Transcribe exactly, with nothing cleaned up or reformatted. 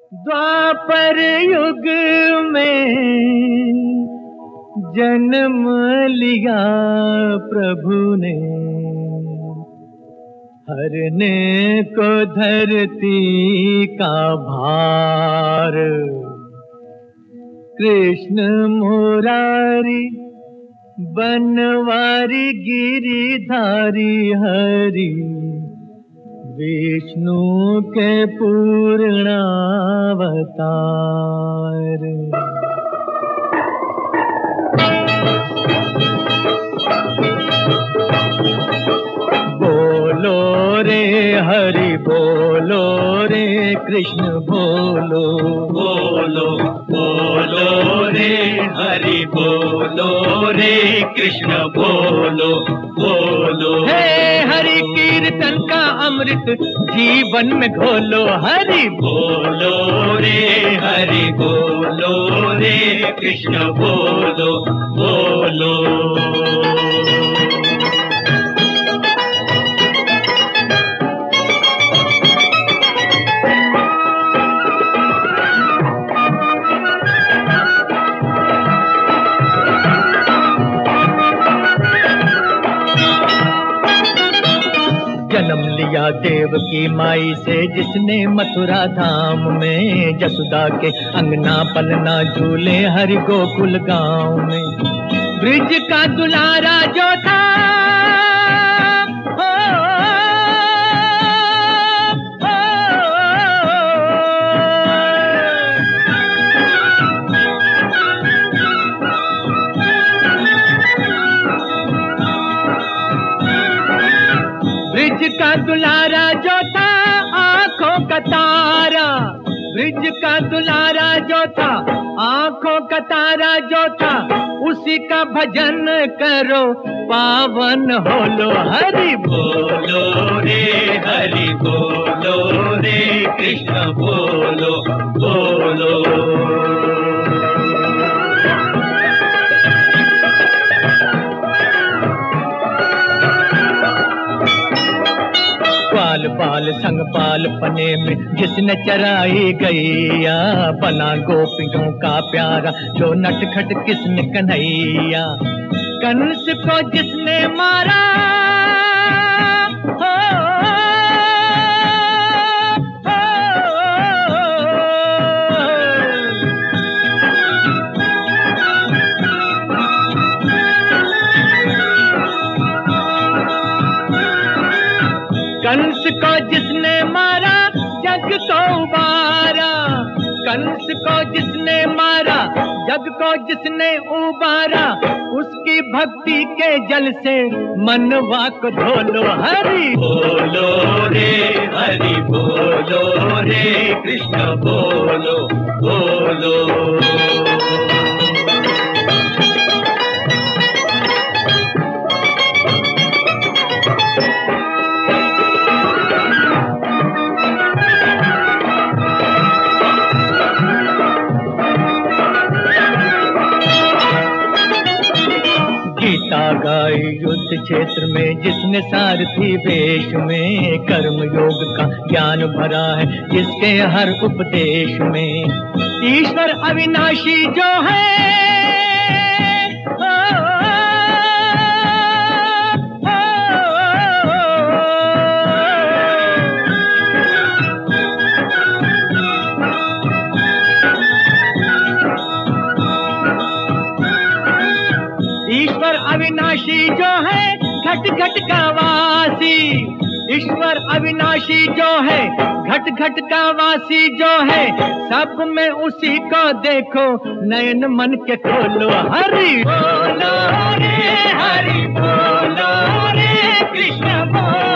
द्वापर युग में जन्म लिया प्रभु ने, हरने को धरती का भार। कृष्ण मुरारी बनवारी गिरिधारी हरि, विष्णु के पूर्णावतार। बोलो रे हरि बोलो रे कृष्ण बोलो, बोलो बोलो रे हरि बोलो रे कृष्ण बोलो, बोलो हे हरि कीर्तन का अमृत जीवन में घोलो, हरि बोलो रे हरि बोलो रे कृष्ण बोलो, बोलो। जन्म लिया देव की माई से जिसने मथुरा धाम में, जसुदा के अंगना पलना झूले हरि गोकुल गांव में। ब्रिज का दुलारा जो था हो, हो, ब्रिज का दुलारा जो था आंखों का तारा, ब्रिज का दुलारा जो था आंखों का तारा जो था, उसी का भजन करो पावन हो लो, हरि बोलो रे हरि बोलो रे कृष्ण बोलो, बोलो। बाल बाल संग बाल पने में जिसने चराई गैया, बना गोपियों का प्यारा जो नटखट किसने कन्हैया। कंस को जिसने मारा हो, हो, कंस को जिसने मारा जग को उबारा, कंस को जिसने मारा जग को जिसने उबारा, उसकी भक्ति के जल से मनवा को धोलो, हरि बोलो रे हरि बोलो रे कृष्ण बोलो, बोलो। गीता गाई युद्ध क्षेत्र में जिसने सारथी वेश में, कर्म योग का ज्ञान भरा है जिसके हर उपदेश में। ईश्वर अविनाशी जो है हो, ईश्वर अविनाशी जो है घट घट का वासी, ईश्वर अविनाशी जो है घट घट का वासी जो है, सब में उसी को देखो नयन मन के खोलो, हरि बोलो रे हरि बोलो रे कृष्ण बोलो।